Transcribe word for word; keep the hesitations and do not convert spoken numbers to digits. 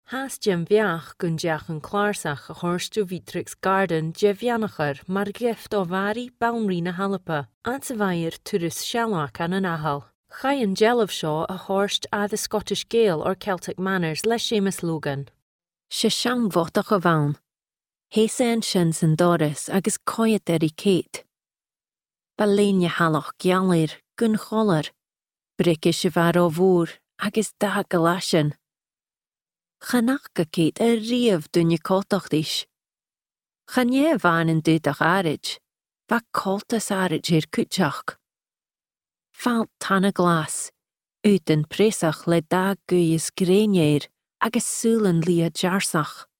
Has Jim Viach gunjach yn clarsach a horstu Vitrix Garden Jevianacher mar gift o vari baunrina halapa, ansavair turis shalak an an ahal. Chai and Jelov Shaw a horst a the Scottish Gael or Celtic manners le Seamus Logan. Se shang votach a vaun. Hesen shins and Doris agus coyet eri Kate. Balenia halach gialir gun choller. Brickish varo voer agus da galashen. Chanachka Kate a rief dunje kotachdish. Chanje van en dudach arich. Va koltas arich hier kutjach. Falt tanne glas. Uten presach le da guyes grenier agus sulen lia jarsach.